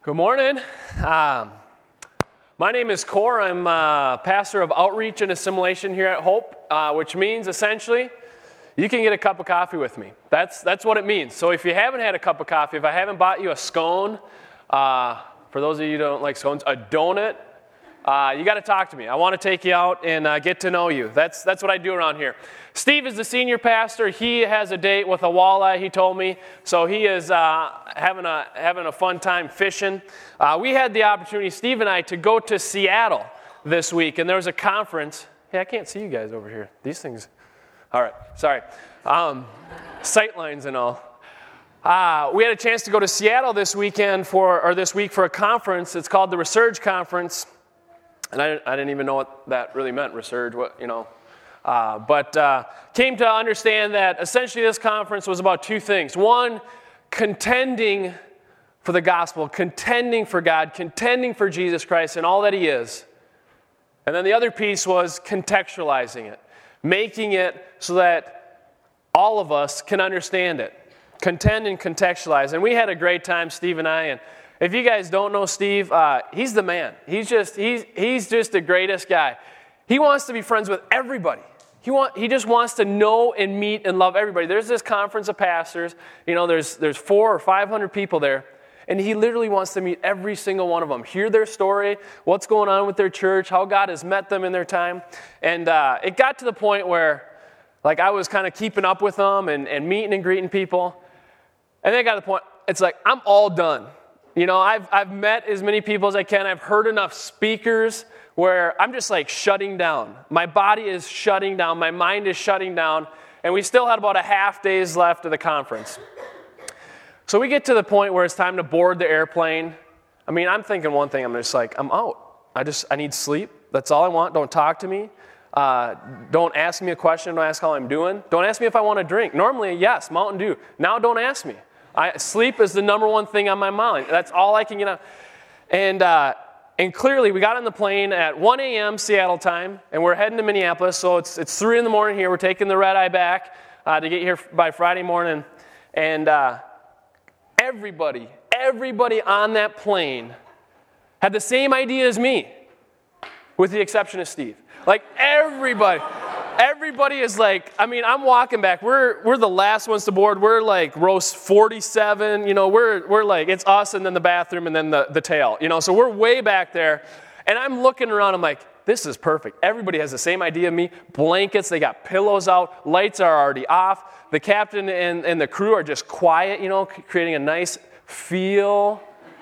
Good morning. My name is Core. I'm pastor of outreach and assimilation here at Hope, which means essentially you can get a cup of coffee with me. That's what it means. So if you haven't had a cup of coffee, if I haven't bought you a scone, for those of you who don't like scones, a donut, you got to talk to me. I want to take you out and get to know you. That's what I do around here. Steve is the senior pastor. He has a date with a walleye, he told me. So he is having a fun time fishing. We had the opportunity, Steve and I, to go to Seattle this week. And there was a conference. Hey, I can't see you guys over here. These things. All right, sorry. Sight lines and all. We had a chance to go to Seattle this week for a conference. It's called the Resurge Conference. And I didn't even know what that really meant, Resurge, but came to understand that essentially this conference was about two things. One, contending for the gospel, contending for God, contending for Jesus Christ and all that he is. And then the other piece was contextualizing it, making it so that all of us can understand it. Contend and contextualize. And we had a great time, Steve and I, and if you guys don't know Steve, he's the man. He's just the greatest guy. He wants to be friends with everybody. He just wants to know and meet and love everybody. There's this conference of pastors. There's 400 or 500 people there, and he literally wants to meet every single one of them, hear their story, what's going on with their church, how God has met them in their time. And it got to the point where, like, I was kind of keeping up with them and meeting and greeting people, and then it got to the point. It's like I'm all done. I've met as many people as I can. I've heard enough speakers where I'm just like shutting down. My body is shutting down. My mind is shutting down. And we still had about a half days left of the conference. So we get to the point where it's time to board the airplane. I mean, I'm thinking one thing. I'm just like, I'm out. I need sleep. That's all I want. Don't talk to me. Don't ask me a question. Don't ask how I'm doing. Don't ask me if I want a drink. Normally, yes, Mountain Dew. Now don't ask me. Sleep is the number one thing on my mind. That's all I can get out. And clearly, we got on the plane at 1 a.m. Seattle time, and we're heading to Minneapolis. So it's 3 in the morning here. We're taking the red eye back to get here by Friday morning. And everybody on that plane had the same idea as me, with the exception of Steve. Like everybody. Everybody is like, I'm walking back. We're the last ones to board. We're like row 47. We're like, it's us and then the bathroom and then the tail. So we're way back there. And I'm looking around. I'm like, this is perfect. Everybody has the same idea of me. Blankets, they got pillows out. Lights are already off. The captain and the crew are just quiet, creating a nice feel.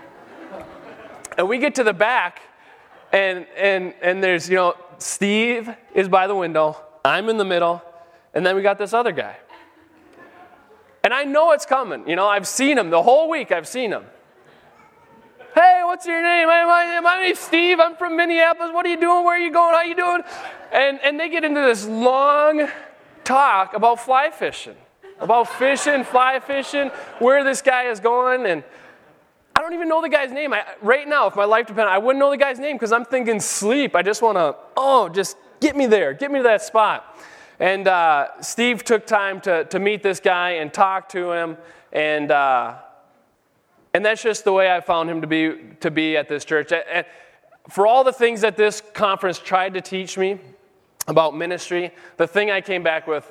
And we get to the back and there's, Steve is by the window. I'm in the middle, and then we got this other guy. And I know it's coming. I've seen him the whole week. I've seen him. Hey, what's your name? My name's Steve. I'm from Minneapolis. What are you doing? Where are you going? How you doing? And they get into this long talk about fly fishing, fly fishing, where this guy is going, and I don't even know the guy's name. Right now, if my life depended, I wouldn't know the guy's name because I'm thinking sleep. I just want to, just get me there. Get me to that spot. And Steve took time to meet this guy and talk to him. And that's just the way I found him to be at this church. And for all the things that this conference tried to teach me about ministry, the thing I came back with,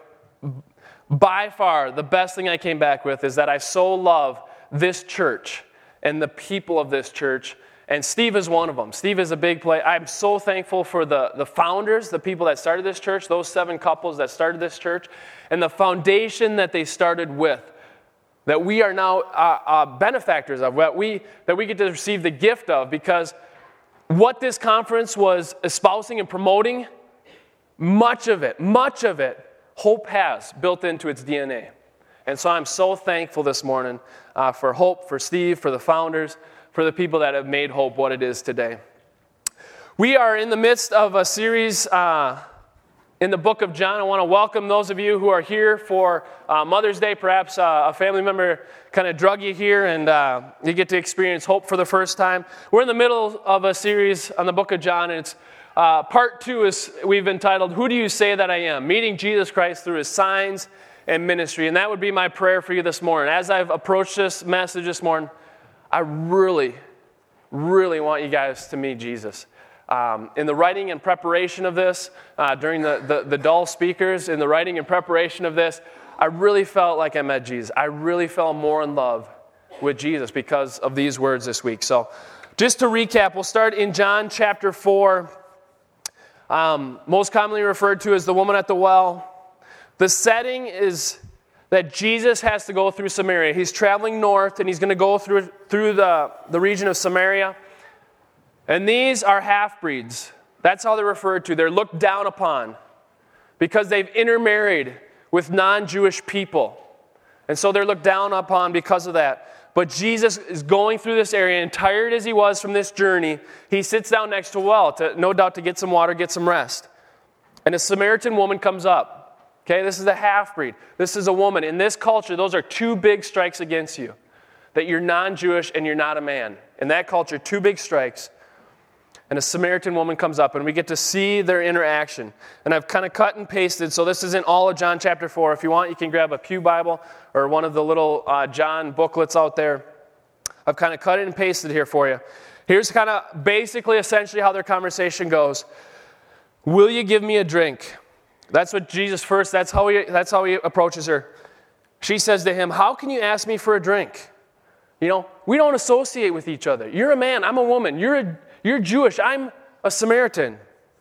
by far the best thing I came back with, is that I so love this church and the people of this church. And Steve is one of them. Steve is a big player. I'm so thankful for the founders, the people that started this church, those 7 couples that started this church, and the foundation that they started with, that we are now benefactors of, that we get to receive the gift of, because what this conference was espousing and promoting, much of it, Hope has built into its DNA. And so I'm so thankful this morning for Hope, for Steve, for the founders, for the people that have made Hope what it is today. We are in the midst of a series in the book of John. I want to welcome those of you who are here for Mother's Day. Perhaps a family member kind of drug you here and you get to experience Hope for the first time. We're in the middle of a series on the book of John, and it's part 2 is we've entitled, Who Do You Say That I Am? Meeting Jesus Christ Through His Signs and Ministry. And that would be my prayer for you this morning. As I've approached this message this morning, I really really want you guys to meet Jesus. In the writing and preparation of this, during the dull speakers, in the writing and preparation of this, I really felt like I met Jesus. I really fell more in love with Jesus because of these words this week. So just to recap, we'll start in John chapter 4, most commonly referred to as the woman at the well. The setting is that Jesus has to go through Samaria. He's traveling north, and he's going to go through the region of Samaria. And these are half-breeds. That's how they're referred to. They're looked down upon because they've intermarried with non-Jewish people. And so they're looked down upon because of that. But Jesus is going through this area, and tired as he was from this journey, he sits down next to a well, no doubt to get some water, get some rest. And a Samaritan woman comes up. Okay, this is a half-breed. This is a woman. In this culture, those are two big strikes against you. That you're non-Jewish and you're not a man. In that culture, two big strikes. And a Samaritan woman comes up, and we get to see their interaction. And I've kind of cut and pasted, so this isn't all of John chapter 4. If you want, you can grab a Pew Bible or one of the little John booklets out there. I've kind of cut it and pasted here for you. Here's kind of basically, essentially how their conversation goes. Will you give me a drink? That's what Jesus first, that's how he approaches her. She says to him, how can you ask me for a drink? You know, we don't associate with each other. You're a man, I'm a woman. You're Jewish, I'm a Samaritan.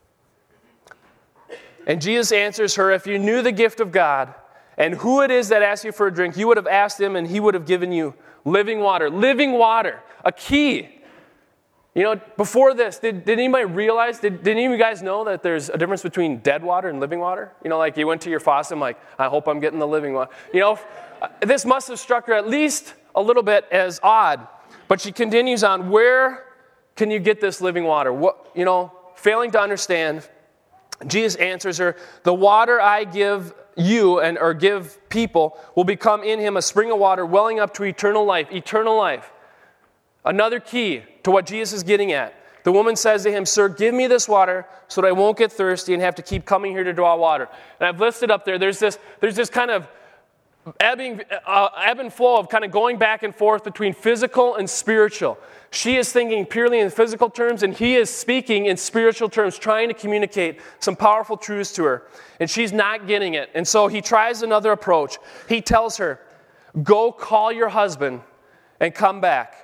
And Jesus answers her, if you knew the gift of God and who it is that asks you for a drink, you would have asked him and he would have given you living water. Living water, a key. You know, before this, did anybody realize, did any of you guys know that there's a difference between dead water and living water? You know, like you went to your faucet and like, I hope I'm getting the living water. You know, this must have struck her at least a little bit as odd. But she continues on, where can you get this living water? What, you know, failing to understand, Jesus answers her, the water I give you or give people will become in him a spring of water welling up to eternal life. Eternal life. Another key to what Jesus is getting at. The woman says to him, sir, give me this water so that I won't get thirsty and have to keep coming here to draw water. And I've listed up there, there's this kind of ebb and flow of kind of going back and forth between physical and spiritual. She is thinking purely in physical terms, and he is speaking in spiritual terms, trying to communicate some powerful truths to her. And she's not getting it. And so he tries another approach. He tells her, go call your husband and come back.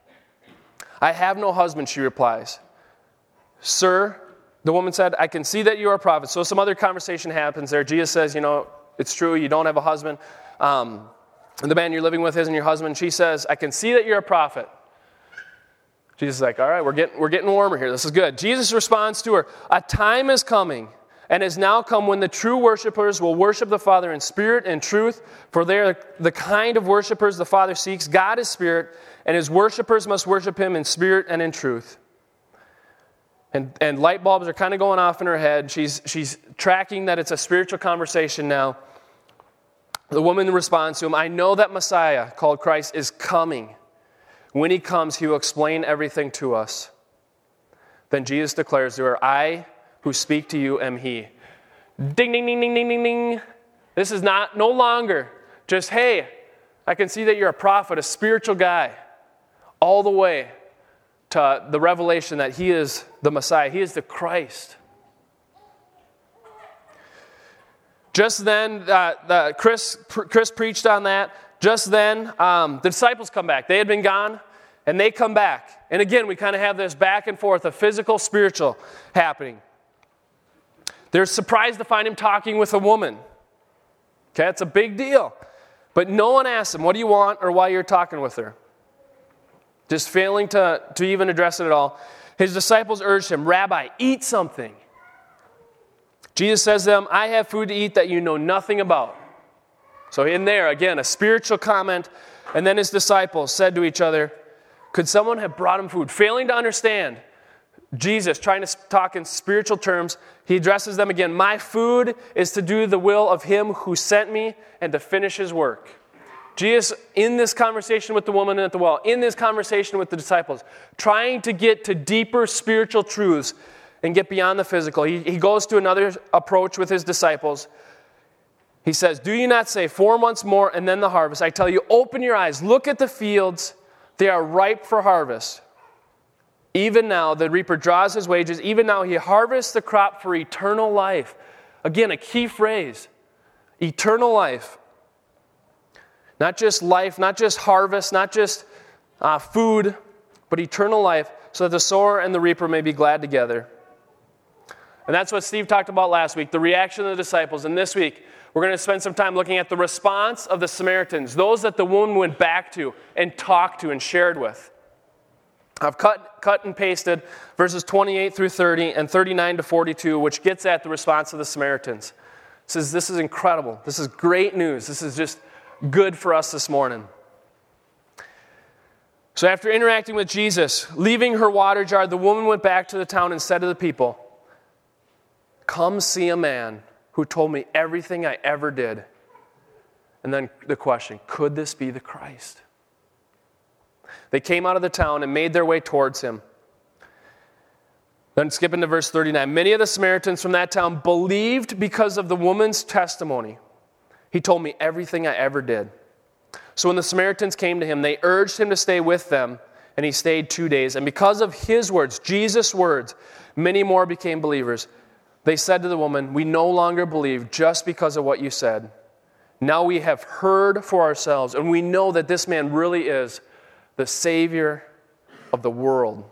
I have no husband, she replies. Sir, the woman said, I can see that you are a prophet. So some other conversation happens there. Jesus says, you know, it's true, you don't have a husband. And the man you're living with isn't your husband. She says, I can see that you're a prophet. Jesus is like, all right, we're getting warmer here. This is good. Jesus responds to her, a time is coming and has now come when the true worshipers will worship the Father in spirit and truth, for they are the kind of worshipers the Father seeks. God is spirit, and his worshipers must worship him in spirit and in truth. And light bulbs are kind of going off in her head. She's tracking that it's a spiritual conversation now. The woman responds to him, I know that Messiah, called Christ, is coming. When he comes, he will explain everything to us. Then Jesus declares to her, I who speak to you am he. Ding, ding, ding, ding, ding, ding, ding. This is no longer just, hey, I can see that you're a prophet, a spiritual guy, all the way to the revelation that he is the Messiah. He is the Christ. Just then, Chris preached on that. Just then, the disciples come back. They had been gone, and they come back. And again, we kind of have this back and forth of physical, spiritual happening. They're surprised to find him talking with a woman. Okay, it's a big deal. But no one asks him, what do you want, or why you're talking with her? Just failing to even address it at all. His disciples urged him, Rabbi, eat something. Jesus says to them, I have food to eat that you know nothing about. So in there, again, a spiritual comment. And then his disciples said to each other, could someone have brought him food? Failing to understand Jesus, trying to talk in spiritual terms, he addresses them again. My food is to do the will of him who sent me and to finish his work. Jesus, in this conversation with the woman at the well, in this conversation with the disciples, trying to get to deeper spiritual truths and get beyond the physical. He goes to another approach with his disciples. He says, do you not say 4 months more and then the harvest? I tell you, open your eyes, look at the fields. They are ripe for harvest. Even now, the reaper draws his wages. Even now, he harvests the crop for eternal life. Again, a key phrase. Eternal life. Not just life, not just harvest, not just food, but eternal life, so that the sower and the reaper may be glad together. And that's what Steve talked about last week, the reaction of the disciples. And this week, we're going to spend some time looking at the response of the Samaritans, those that the woman went back to and talked to and shared with. I've cut and pasted verses 28 through 30 and 39 to 42, which gets at the response of the Samaritans. It says, this is incredible. This is great news. This is just good for us this morning. So after interacting with Jesus, leaving her water jar, the woman went back to the town and said to the people, "Come see a man who told me everything I ever did." And then the question, could this be the Christ? They came out of the town and made their way towards him. Then skipping to verse 39. Many of the Samaritans from that town believed because of the woman's testimony. He told me everything I ever did. So when the Samaritans came to him, they urged him to stay with them, and he stayed 2 days. And because of his words, Jesus' words, many more became believers. They said to the woman, "We no longer believe just because of what you said. Now we have heard for ourselves, and we know that this man really is the Savior of the world."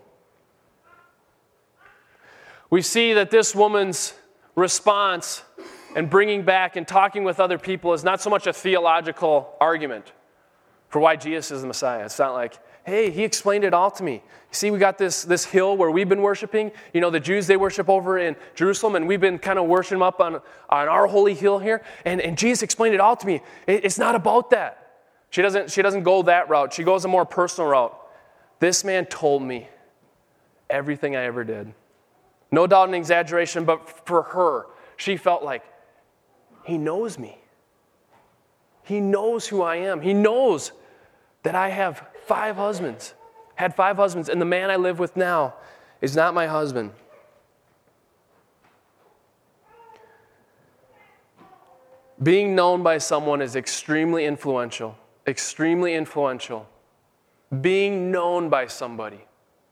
We see that this woman's response and bringing back and talking with other people is not so much a theological argument for why Jesus is the Messiah. It's not like, hey, he explained it all to me. You see, we got this hill where we've been worshiping. You know, the Jews, they worship over in Jerusalem, and we've been kind of worshiping up on our holy hill here. And Jesus explained it all to me. It's not about that. She doesn't go that route. She goes a more personal route. This man told me everything I ever did. No doubt an exaggeration, but for her, she felt like, he knows me. He knows who I am. He knows that I have had 5 husbands, and the man I live with now is not my husband. Being known by someone is extremely influential. Extremely influential. Being known by somebody.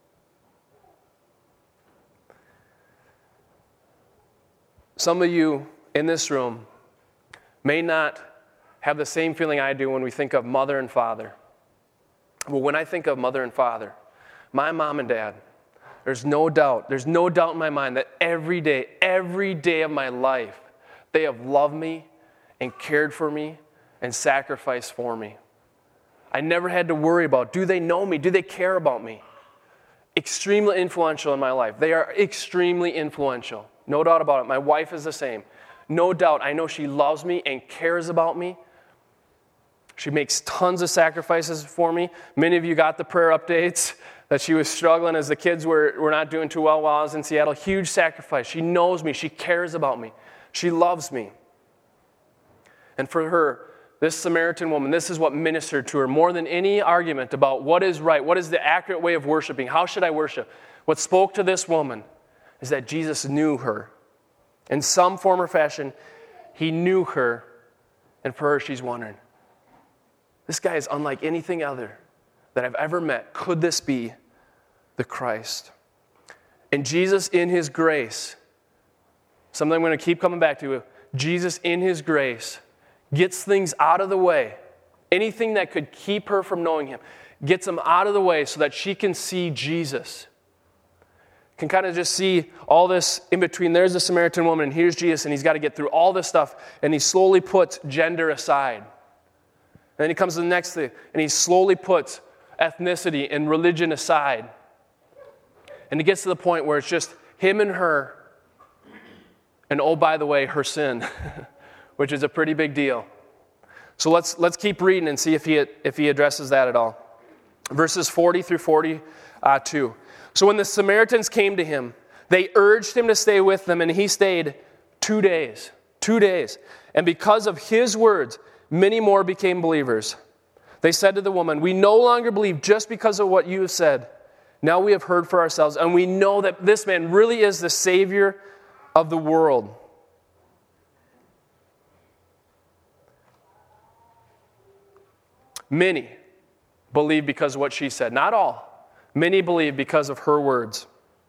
Some of you in this room may not have the same feeling I do when we think of mother and father. Well, when I think of mother and father, my mom and dad, there's no doubt in my mind that every day of my life, they have loved me and cared for me and sacrificed for me. I never had to worry about, do they know me? Do they care about me? Extremely influential in my life. They are extremely influential. No doubt about it. My wife is the same. No doubt. I know she loves me and cares about me. She makes tons of sacrifices for me. Many of you got the prayer updates that she was struggling as the kids were not doing too well while I was in Seattle. Huge sacrifice. She knows me. She cares about me. She loves me. And for her, this Samaritan woman, this is what ministered to her more than any argument about what is right, what is the accurate way of worshiping, how should I worship. What spoke to this woman is that Jesus knew her. In some form or fashion, he knew her, and for her, she's wondering, this guy is unlike anything other that I've ever met. Could this be the Christ? And Jesus in his grace, something I'm going to keep coming back to, Jesus in his grace gets things out of the way. Anything that could keep her from knowing him, gets them out of the way so that she can see Jesus. Can kind of just see all this in between. There's the Samaritan woman, and here's Jesus, and he's got to get through all this stuff, and he slowly puts gender aside. And then he comes to the next thing, and he slowly puts ethnicity and religion aside. And it gets to the point where it's just him and her, and oh, by the way, her sin, which is a pretty big deal. So let's keep reading and see if he addresses that at all. Verses 40 through 42. So when the Samaritans came to him, they urged him to stay with them, and he stayed 2 days. 2 days. And because of his words, many more became believers. They said to the woman, "We no longer believe just because of what you have said. Now we have heard for ourselves, and we know that this man really is the Savior of the world." Many believe because of what she said. Not all. Many believed because of her words.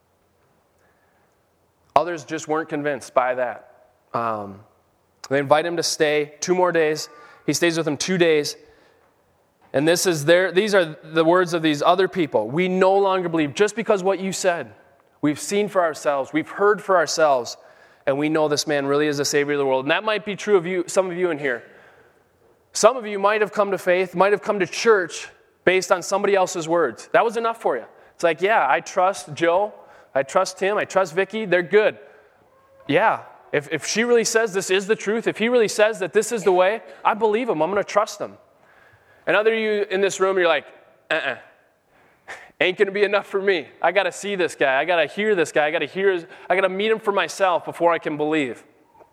Others just weren't convinced by that. They invite him to stay 2 more days. He stays with them 2 days. And these are the words of these other people. We no longer believe just because what you said. We've seen for ourselves. We've heard for ourselves. And we know this man really is the Savior of the world. And that might be true of you, some of you in here. Some of you might have come to faith, might have come to church based on somebody else's words. That was enough for you. It's like, yeah, I trust Joe. I trust Tim. I trust Vicky. They're good. Yeah, if she really says this is the truth, if he really says that this is the way, I believe him. I'm going to trust him. And other of you in this room, you're like, ain't going to be enough for me. I got to see this guy. I got to hear this guy. I got to meet him for myself before I can believe.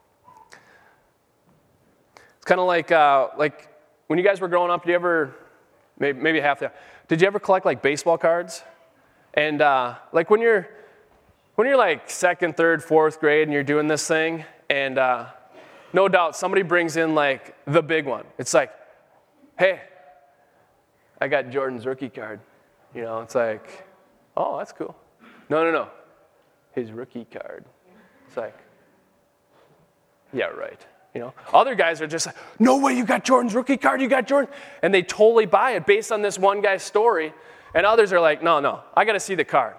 It's kind of like when you guys were growing up, did you ever, maybe half the, did you ever collect like baseball cards? And like when you're like second, third, fourth grade and you're doing this thing, and no doubt somebody brings in like the big one. It's like, hey, I got Jordan's rookie card. You know, it's like, oh, that's cool. No. His rookie card. It's like, yeah, right. You know, other guys are just like, no way, you got Jordan's rookie card, you got Jordan. And they totally buy it based on this one guy's story. And others are like, no, I got to see the card.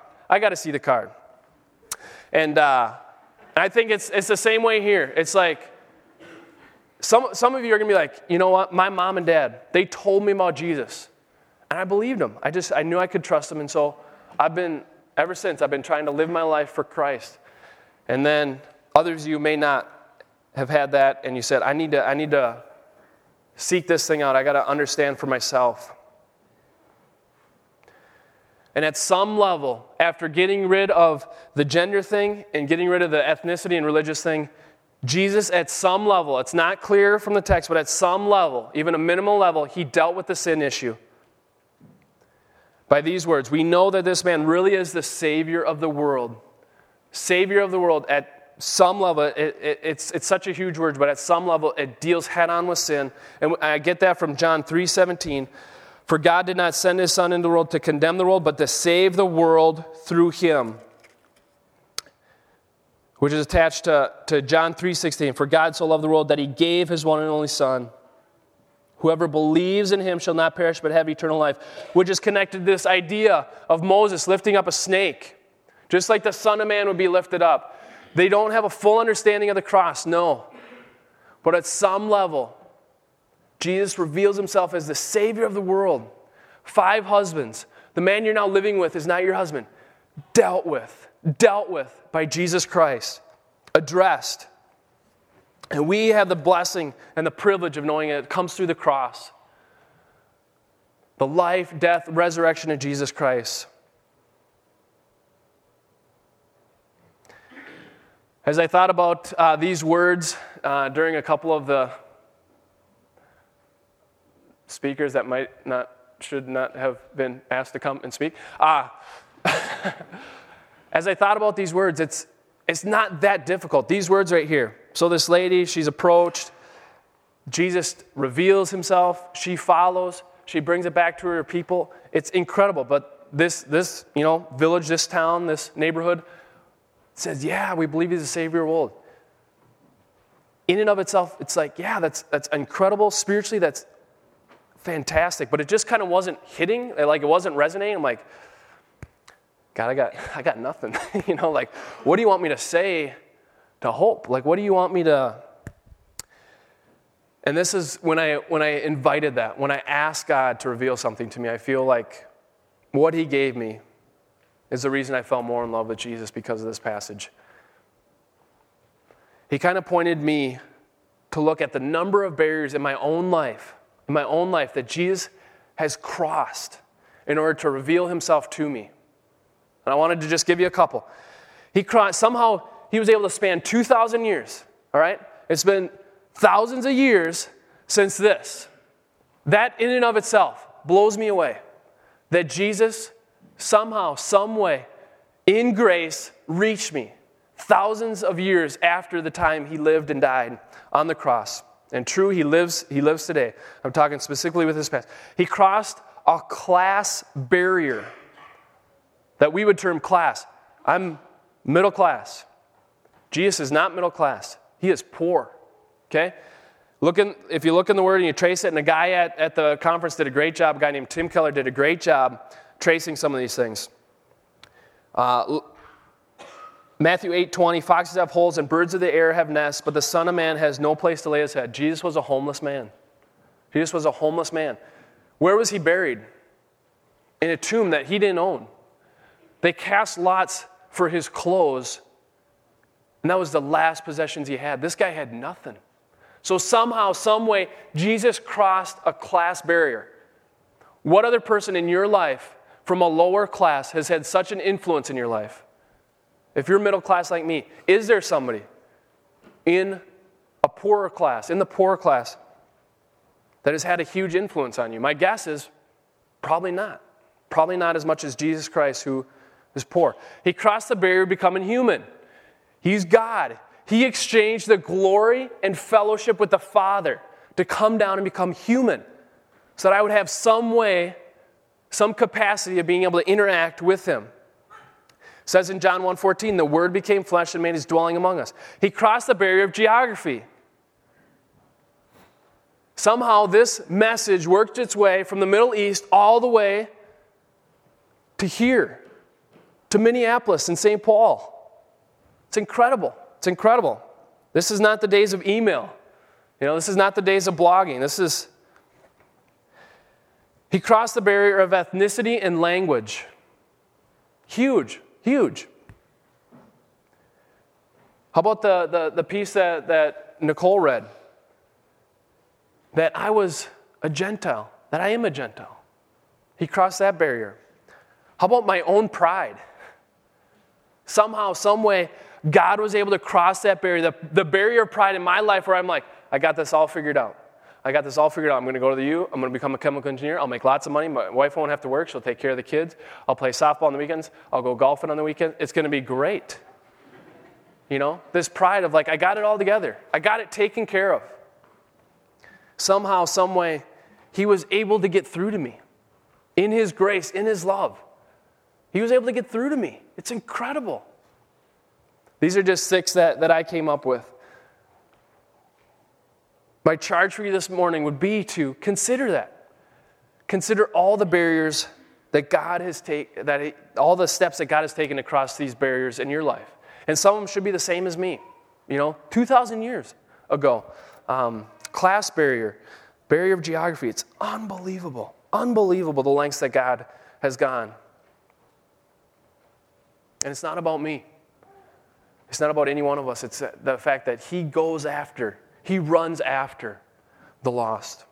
And I think it's the same way here. It's like, some of you are going to be like, you know what, my mom and dad, they told me about Jesus. And I believed them. I knew I could trust them. And so ever since, I've been trying to live my life for Christ. And then others of you may not have had that, and you said, I need to seek this thing out. I got to understand for myself. And at some level, after getting rid of the gender thing and getting rid of the ethnicity and religious thing, Jesus, at some level, it's not clear from the text, but at some level, even a minimal level, he dealt with the sin issue. By these words, we know that this man really is the Savior of the world. Savior of the world. At some level, it's such a huge word, but at some level, it deals head-on with sin. And I get that from John 3:17. For God did not send his Son into the world to condemn the world, but to save the world through him. Which is attached to John 3:16. For God so loved the world that he gave his one and only Son. Whoever believes in him shall not perish but have eternal life. Which is connected to this idea of Moses lifting up a snake. Just like the Son of Man would be lifted up. They don't have a full understanding of the cross, no. But at some level, Jesus reveals himself as the Savior of the world. 5 husbands. The man you're now living with is not your husband. Dealt with by Jesus Christ. Addressed. And we have the blessing and the privilege of knowing it comes through the cross. The life, death, resurrection of Jesus Christ. As I thought about these words during a couple of the speakers that should not have been asked to come and speak. As I thought about these words, it's not that difficult. These words right here. So this lady, she's approached. Jesus reveals himself. She follows. She brings it back to her people. It's incredible. But this village, this town, this neighborhood says, yeah, we believe he's the Savior of the world. In and of itself, it's like, yeah, that's incredible. Spiritually, that's fantastic. But it just kind of wasn't hitting. Like, it wasn't resonating. I'm like, God, I got nothing. Like, what do you want me to say to hope? Like, what do you want me to... And this is when I invited that, when I asked God to reveal something to me, I feel like what he gave me is the reason I fell more in love with Jesus because of this passage. He kind of pointed me to look at the number of barriers in my own life that Jesus has crossed in order to reveal himself to me. And I wanted to just give you a couple. Somehow he was able to span 2,000 years, all right? It's been thousands of years since this. That in and of itself blows me away. That Jesus somehow, some way, in grace, reached me thousands of years after the time he lived and died on the cross. And true, he lives today. I'm talking specifically with this passage. He crossed a class barrier that we would term class. I'm middle class. Jesus is not middle class. He is poor, okay? If you look in the Word and you trace it, and a guy at the conference did a great job, a guy named Tim Keller did a great job tracing some of these things. Matthew 8:20, foxes have holes and birds of the air have nests, but the Son of Man has no place to lay his head. Jesus was a homeless man. Jesus was a homeless man. Where was he buried? In a tomb that he didn't own. They cast lots for his clothes, and that was the last possessions he had. This guy had nothing. So somehow, some way, Jesus crossed a class barrier. What other person in your life from a lower class has had such an influence in your life? If you're middle class like me, is there somebody in the poorer class, that has had a huge influence on you? My guess is probably not. Probably not as much as Jesus Christ, who is poor. He crossed the barrier becoming human. He's God. He exchanged the glory and fellowship with the Father to come down and become human so that I would have some way, some capacity of being able to interact with him. It says in John 1:14, the Word became flesh and made his dwelling among us. He crossed the barrier of geography. Somehow this message worked its way from the Middle East all the way to here, to Minneapolis and St. Paul. It's incredible. It's incredible. This is not the days of email. This is not the days of blogging. He crossed the barrier of ethnicity and language. Huge, huge. How about the piece that Nicole read? That I was a Gentile, that I am a Gentile. He crossed that barrier. How about my own pride? Somehow, some way, God was able to cross that barrier, the barrier of pride in my life where I'm like, I got this all figured out. I'm going to go to the U. I'm going to become a chemical engineer. I'll make lots of money. My wife won't have to work. She'll take care of the kids. I'll play softball on the weekends. I'll go golfing on the weekend. It's going to be great. This pride of I got it all together. I got it taken care of. Somehow, some way, he was able to get through to me. In his grace, in his love. He was able to get through to me. It's incredible. These are just 6 that I came up with. My charge for you this morning would be to consider that. Consider all the barriers that God has taken, all the steps that God has taken to cross these barriers in your life. And some of them should be the same as me. 2,000 years ago. Class barrier of geography. It's unbelievable. Unbelievable the lengths that God has gone. And it's not about me. It's not about any one of us. It's the fact that he runs after the lost.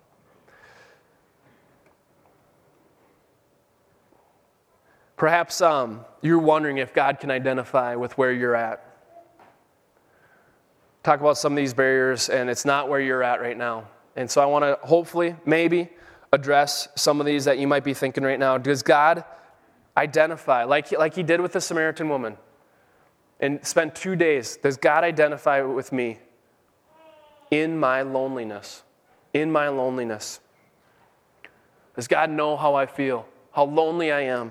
Perhaps you're wondering if God can identify with where you're at. Talk about some of these barriers, and it's not where you're at right now. And so I want to hopefully, maybe, address some of these that you might be thinking right now. Does God identify, like he did with the Samaritan woman, and spend 2 days, does God identify with me in my loneliness? In my loneliness. Does God know how I feel? How lonely I am?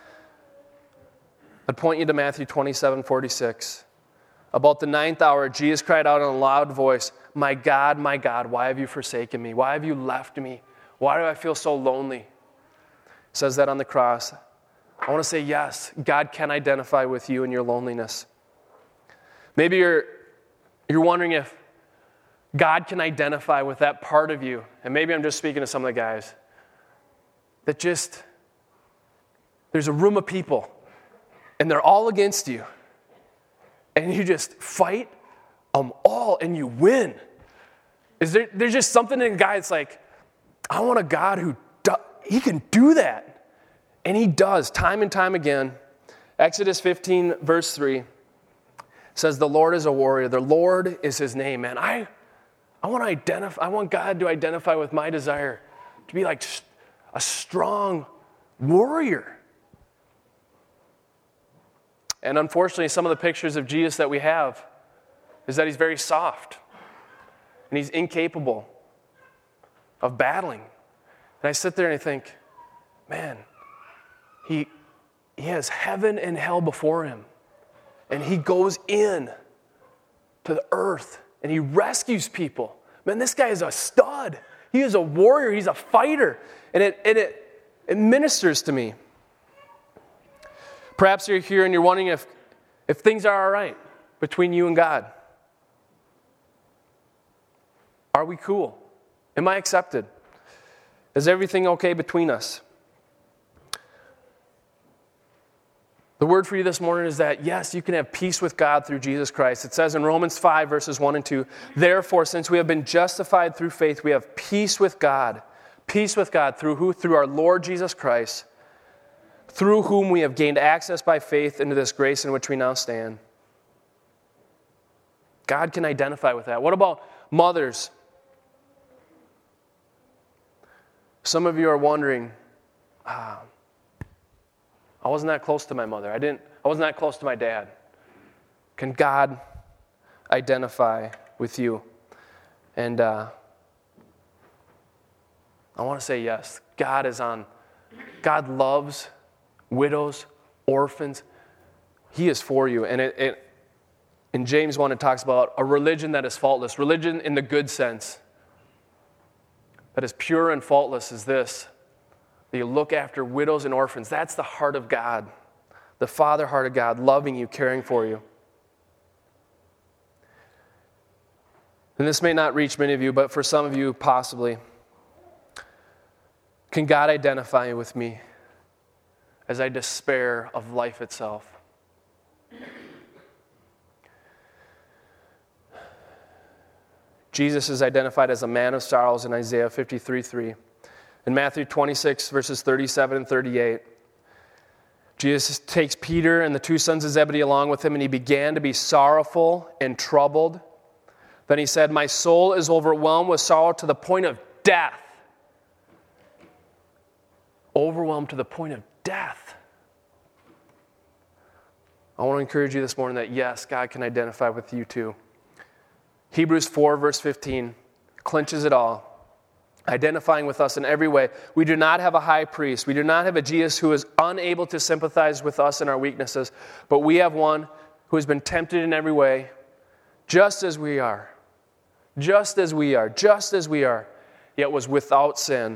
I'd point you to Matthew 27:46. About the 9th hour, Jesus cried out in a loud voice, my God, why have you forsaken me? Why have you left me? Why do I feel so lonely? It says that on the cross. I want to say yes, God can identify with you in your loneliness. Maybe you're wondering if God can identify with that part of you. And maybe I'm just speaking to some of the guys. That there's a room of people, and they're all against you. And you just fight them all, and you win. There's just something in a guy that's like, I want a God who he can do that. And he does, time and time again. Exodus 15, verse 3 says, the Lord is a warrior. The Lord is his name, man. I want God to identify with my desire to be like a strong warrior. And unfortunately, some of the pictures of Jesus that we have is that he's very soft and he's incapable of battling. And I sit there and I think, man, he He has heaven and hell before him. And he goes in to the earth and he rescues people. Man, this guy is a stud. He is a warrior. He's a fighter. And it ministers to me. Perhaps you're here and you're wondering if things are all right between you and God. Are we cool? Am I accepted? Is everything okay between us? The word for you this morning is that, yes, you can have peace with God through Jesus Christ. It says in Romans 5, verses 1 and 2, therefore, since we have been justified through faith, we have peace with God. Peace with God through who? Through our Lord Jesus Christ, through whom we have gained access by faith into this grace in which we now stand. God can identify with that. What about mothers? Some of you are wondering, I wasn't that close to my mother. I wasn't that close to my dad. Can God identify with you? And I want to say yes. God loves widows, orphans. He is for you. And in James 1, it talks about a religion that is faultless. Religion in the good sense. That is pure and faultless is this. That you look after widows and orphans. That's the heart of God. The Father heart of God, loving you, caring for you. And this may not reach many of you, but for some of you, possibly. Can God identify with me as I despair of life itself? Jesus is identified as a man of sorrows in Isaiah 53:3. In Matthew 26, verses 37 and 38, Jesus takes Peter and the two sons of Zebedee along with him, and he began to be sorrowful and troubled. Then he said, my soul is overwhelmed with sorrow to the point of death. Overwhelmed to the point of death. I want to encourage you this morning that yes, God can identify with you too. Hebrews 4, verse 15, clinches it all. Identifying with us in every way. We do not have a high priest. We do not have a Jesus who is unable to sympathize with us in our weaknesses, but we have one who has been tempted in every way, just as we are. Just as we are. Just as we are. Yet was without sin.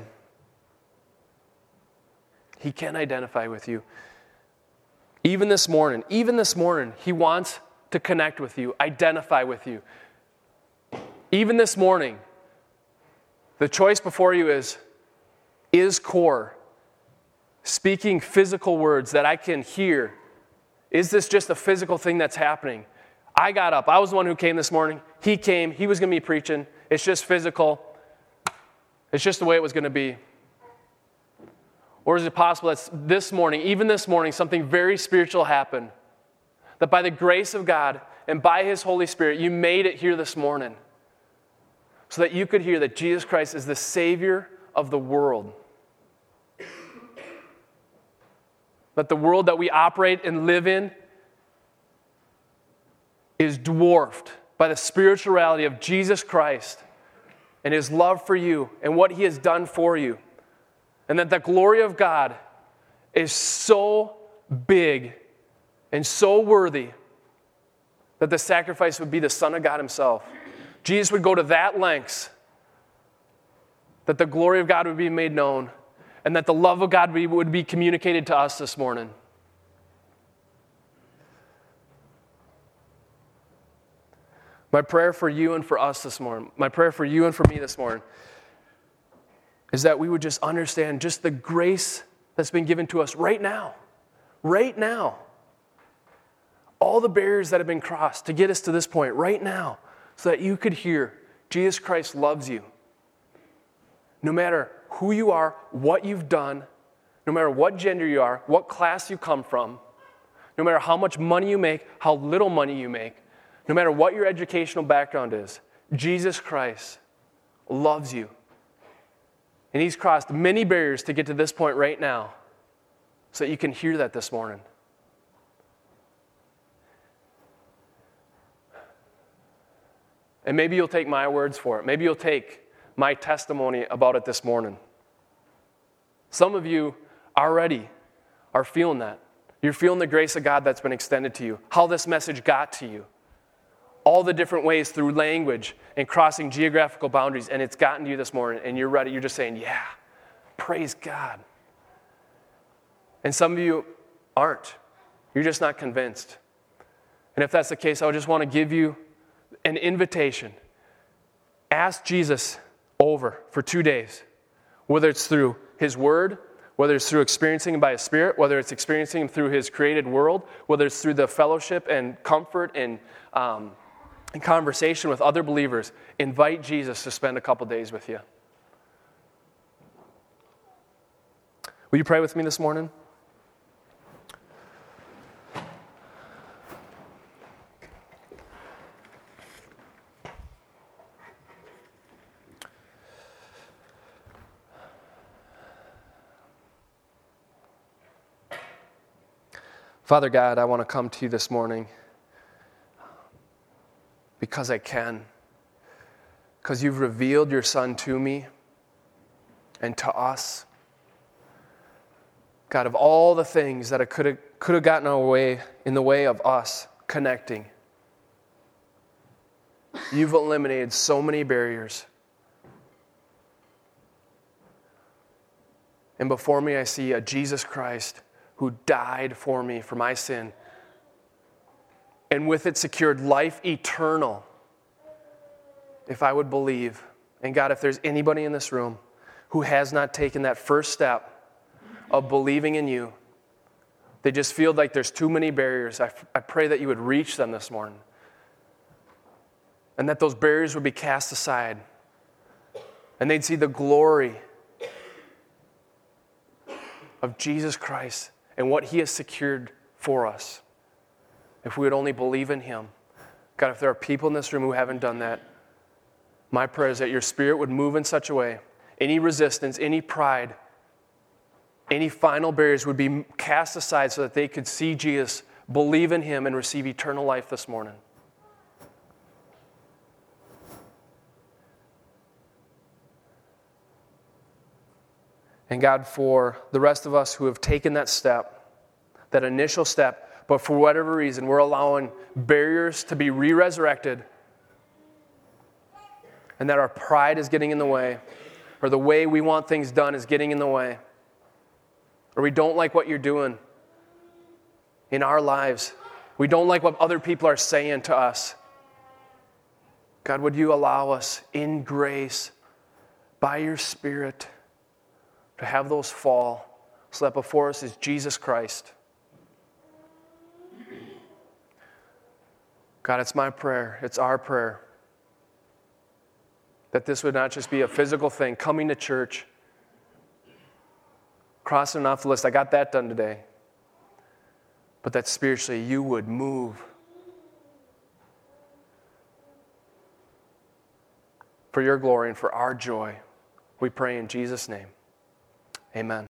He can identify with you. Even this morning, he wants to connect with you, identify with you. Even this morning, the choice before you is core speaking physical words that I can hear? Is this just a physical thing that's happening? I got up. I was the one who came this morning. He came. He was going to be preaching. It's just physical. It's just the way it was going to be. Or is it possible that this morning, even this morning, something very spiritual happened? That by the grace of God and by His Holy Spirit, you made it here this morning. So that you could hear that Jesus Christ is the Savior of the world. That the world that we operate and live in is dwarfed by the spiritual reality of Jesus Christ and His love for you and what He has done for you. And that the glory of God is so big and so worthy that the sacrifice would be the Son of God Himself. Jesus would go to that lengths that the glory of God would be made known and that the love of God would be communicated to us this morning. My prayer for you and for us this morning, my prayer for you and for me this morning, is that we would just understand just the grace that's been given to us right now. Right now. All the barriers that have been crossed to get us to this point right now. So that you could hear Jesus Christ loves you. No matter who you are, what you've done, no matter what gender you are, what class you come from, no matter how much money you make, how little money you make, no matter what your educational background is, Jesus Christ loves you. And He's crossed many barriers to get to this point right now so that you can hear that this morning. And maybe you'll take my words for it. Maybe you'll take my testimony about it this morning. Some of you already are feeling that. You're feeling the grace of God that's been extended to you, how this message got to you, all the different ways through language and crossing geographical boundaries, and it's gotten to you this morning, and you're ready. You're just saying, yeah, praise God. And some of you aren't. You're just not convinced. And if that's the case, I just want to give you an invitation. Ask Jesus over for 2 days, whether it's through his word, whether it's through experiencing him by his Spirit, whether it's experiencing him through his created world, whether it's through the fellowship and comfort and conversation with other believers. Invite Jesus to spend a couple days with you. Will you pray with me this morning? Father God, I want to come to you this morning because I can, because you've revealed your Son to me and to us. God, of all the things that could have gotten in the way of us connecting, you've eliminated so many barriers. And before me I see a Jesus Christ who died for me for my sin, and with it secured life eternal if I would believe. And God, if there's anybody in this room who has not taken that first step of believing in you, they just feel like there's too many barriers, I pray that you would reach them this morning, and that those barriers would be cast aside, and they'd see the glory of Jesus Christ and what he has secured for us. If we would only believe in him. God, if there are people in this room who haven't done that, my prayer is that your Spirit would move in such a way, any resistance, any pride, any final barriers would be cast aside so that they could see Jesus, believe in him, and receive eternal life this morning. And God, for the rest of us who have taken that step, that initial step, but for whatever reason, we're allowing barriers to be re-resurrected, and that our pride is getting in the way, or the way we want things done is getting in the way, or we don't like what you're doing in our lives. We don't like what other people are saying to us. God, would you allow us in grace, by your Spirit, to have those fall, so that before us is Jesus Christ. God, it's my prayer, it's our prayer, that this would not just be a physical thing, coming to church, crossing off the list, I got that done today, but that spiritually you would move for your glory and for our joy. We pray in Jesus' name. Amen.